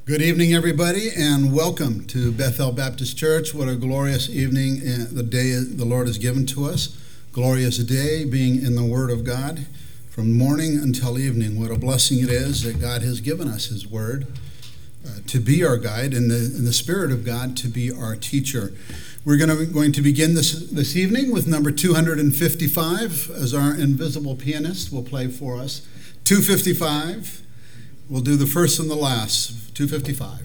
Good evening, everybody, and welcome to Bethel Baptist Church. What a glorious evening the day the Lord has given to us. Glorious day being in the Word of God from morning until evening. What a blessing it is that God has given us His Word to be our guide and the Spirit of God to be our teacher. We're going to begin this evening with number 255 as our invisible pianist will play for us. 255. We'll do the first and the last, 255.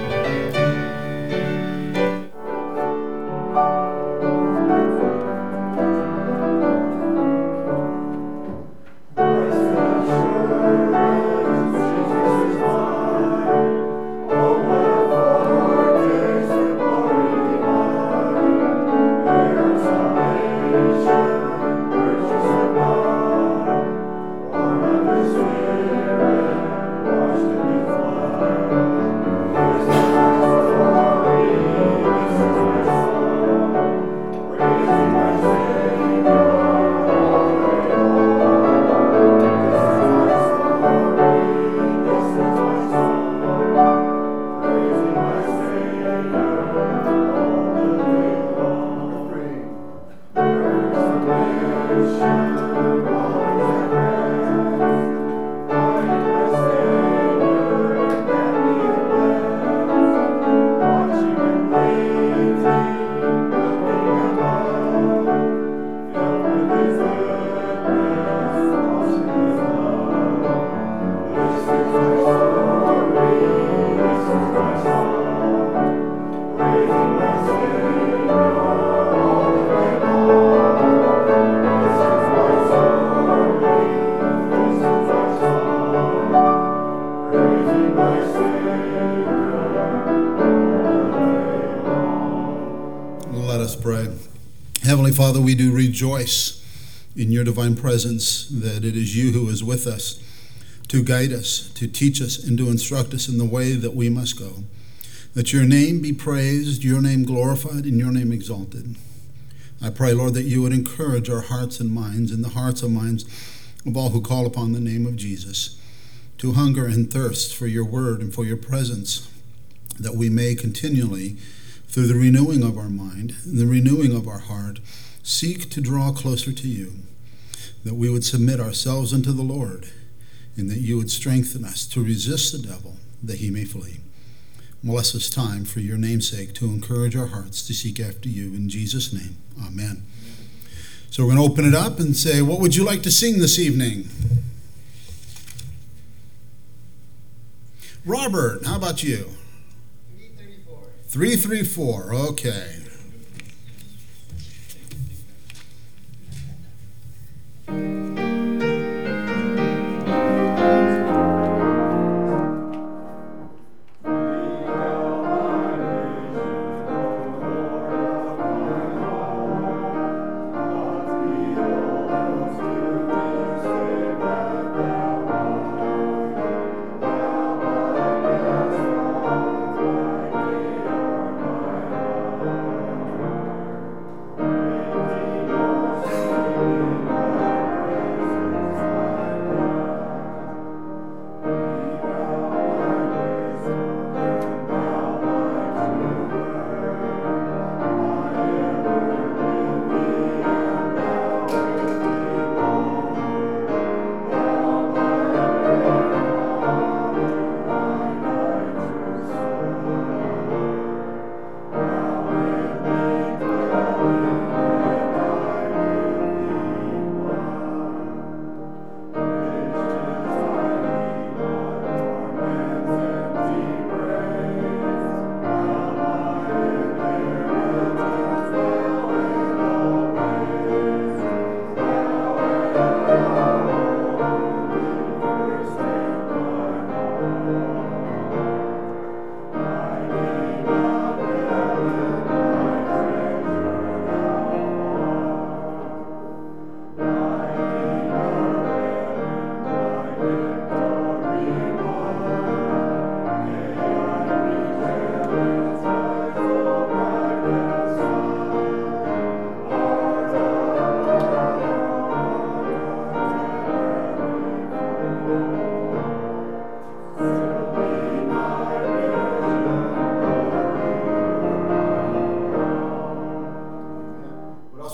Heavenly Father, we do rejoice in your divine presence, that it is you who is with us to guide us, to teach us, and to instruct us in the way that we must go. That your name be praised, your name glorified, and your name exalted. I pray, Lord, that you would encourage our hearts and minds and the hearts and minds of all who call upon the name of Jesus to hunger and thirst for your word and for your presence, that we may continually, through the renewing of our mind and the renewing of our heart, seek to draw closer to you, that we would submit ourselves unto the Lord, and that you would strengthen us to resist the devil, that he may flee. Bless this time for your name's sake, to encourage our hearts to seek after you. In Jesus' name, amen. So we're going to open it up and say, what would you like to sing this evening? Robert, how about you? 334, okay.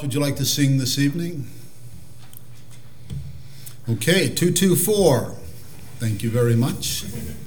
would you like to sing this evening? Okay, 224. Thank you very much.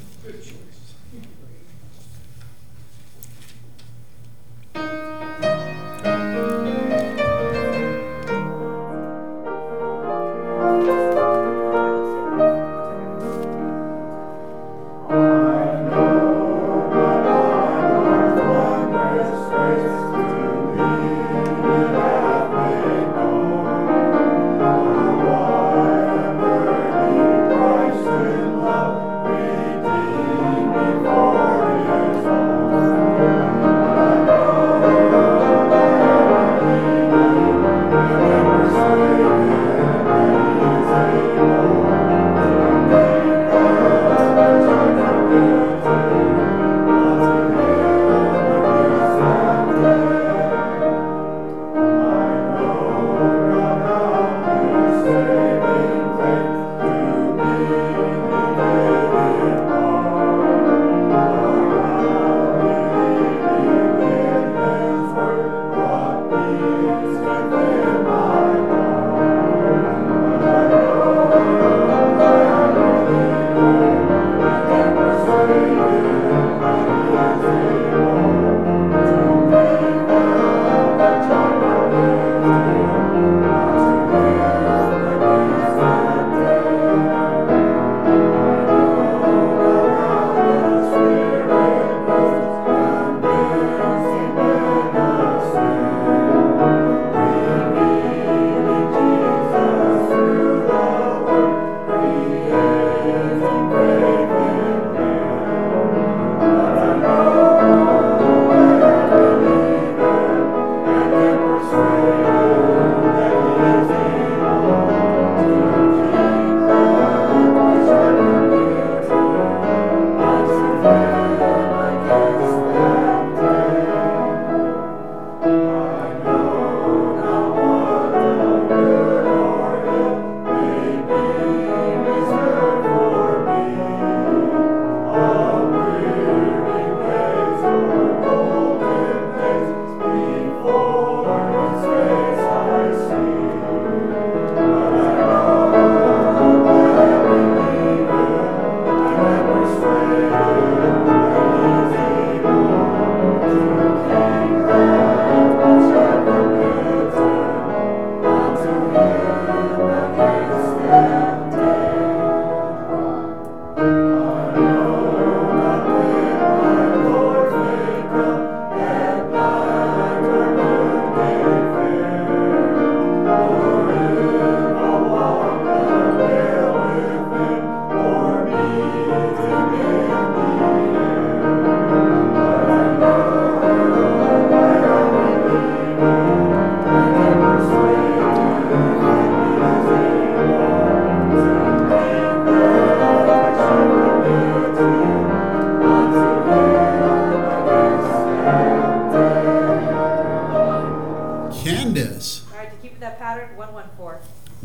Candace. All right, to keep that pattern, 114.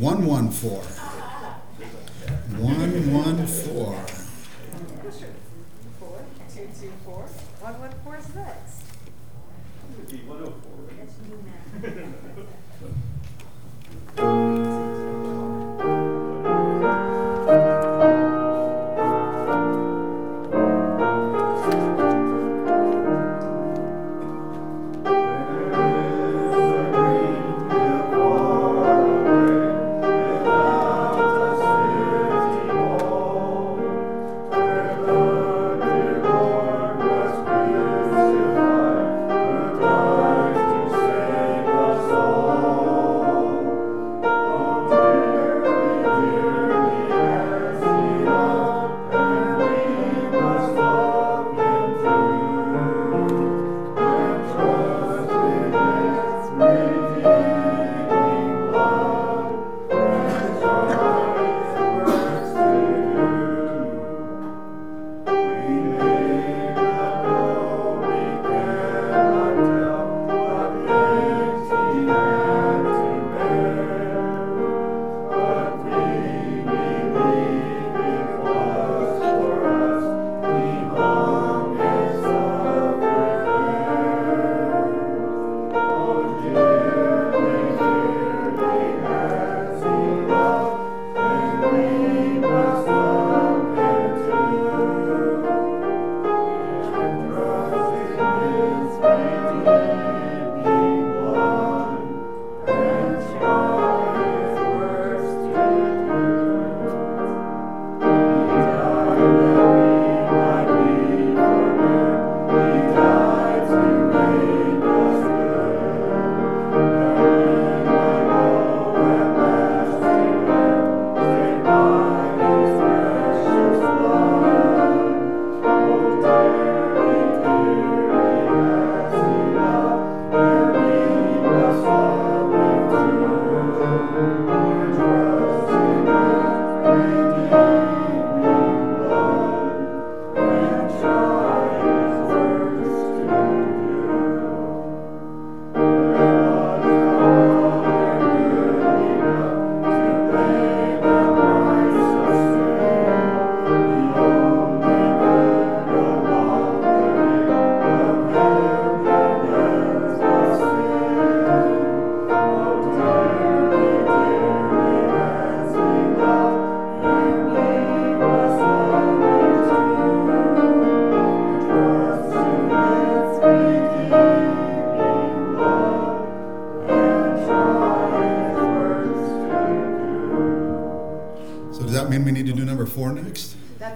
114. 114. 224. 114 is next. 104. That's new math. Crucified, who died to save us all.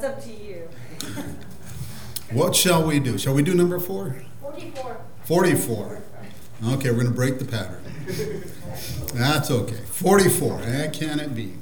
up to you. What shall we do? Shall we do number 4? 44. 44. Okay, we're going to break the pattern. That's okay. 44. How can it be?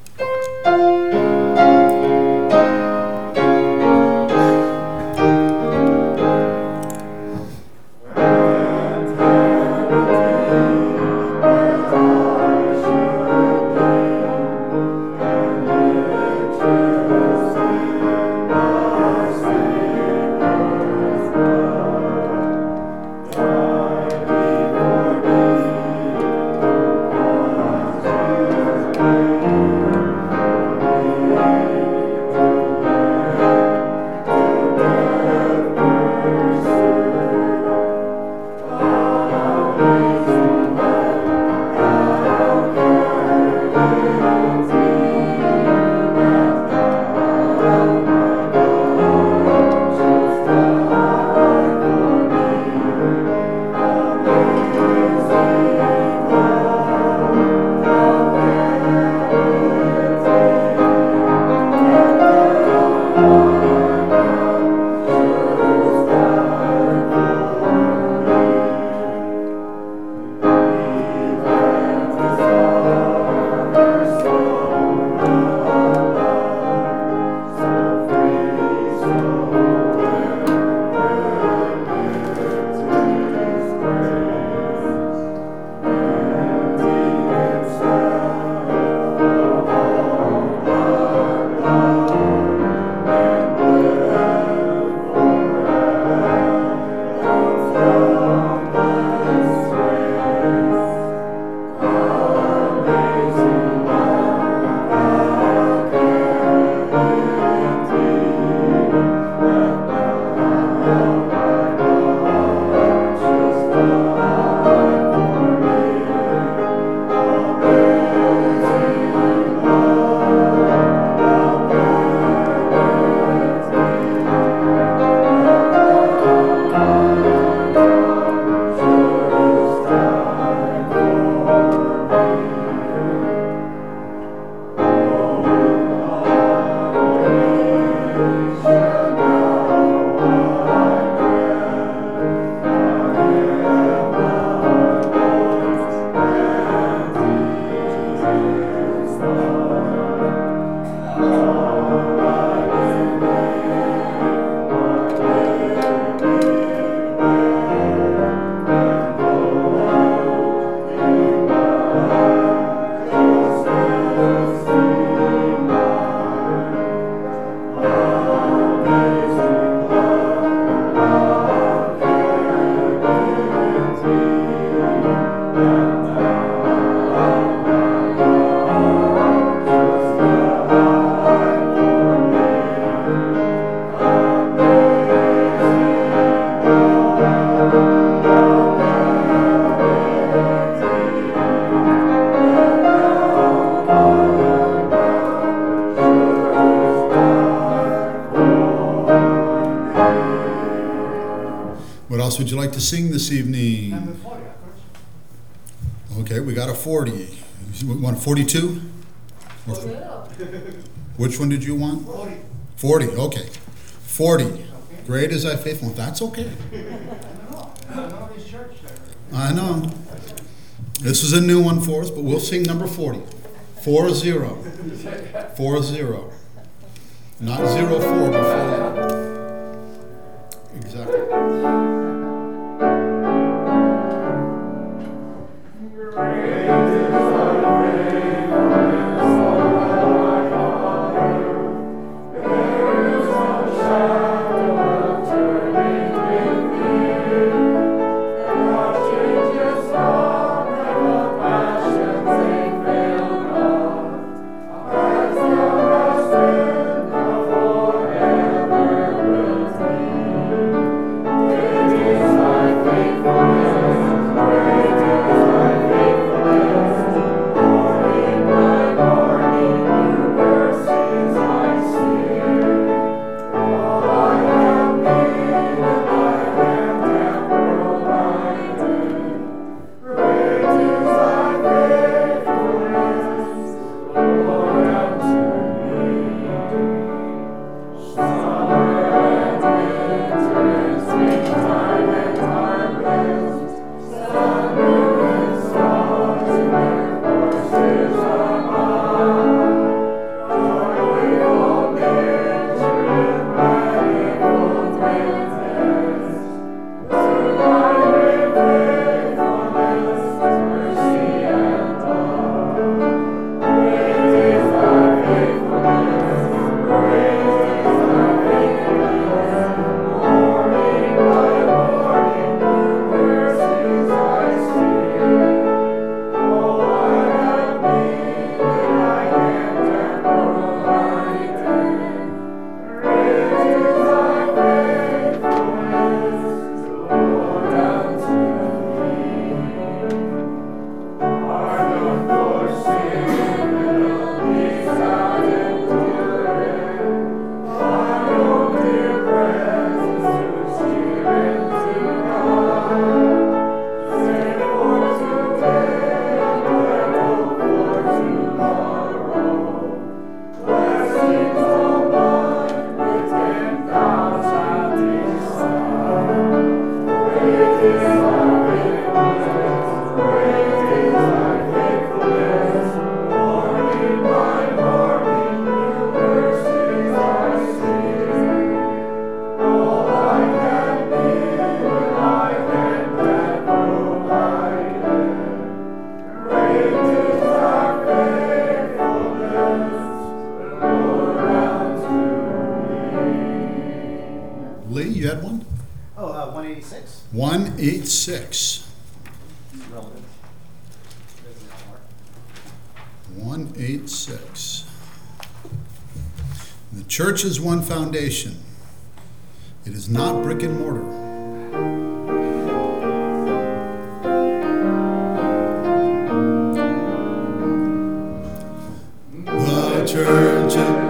What else would you like to sing this evening? Number 40, of course. Okay, we got a 40. You want a 42? Or which one did you want? 40. 40, okay. 40. Great is thy faithfulness. That's okay. I don't know this church there. I know. This is a new one for us, but we'll sing number 40. 40. 40. Not 04 before. Exactly. Forever had one? 186. 186. Relevant. 186. The church is one foundation. It is not brick and mortar. The church is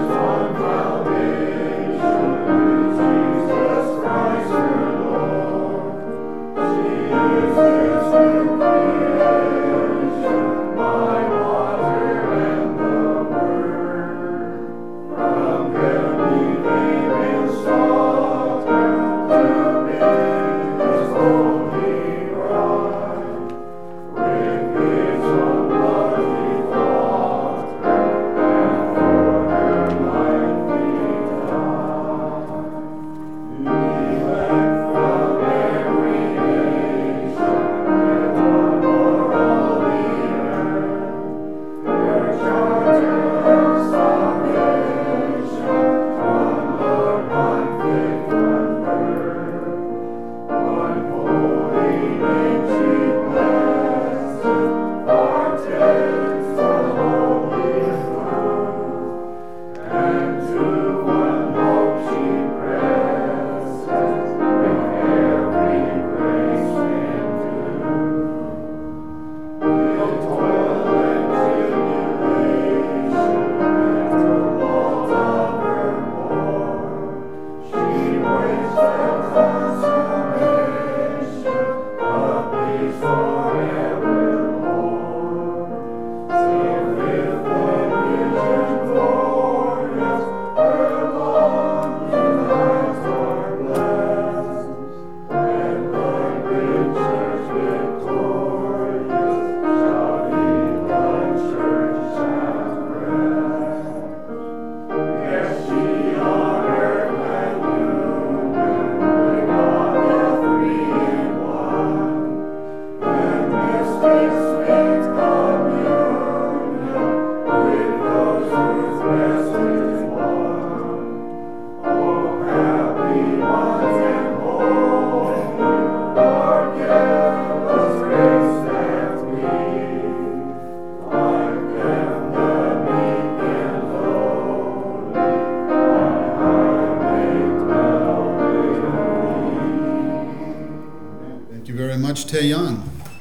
Taeyan.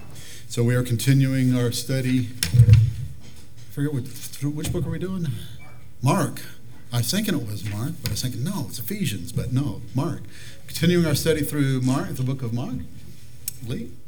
So we are continuing our study. I forget which book are we doing? Mark. I was thinking it was Mark, but I was thinking, no, it's Ephesians, but no, Mark. Continuing our study through Mark, the book of Mark. Lee?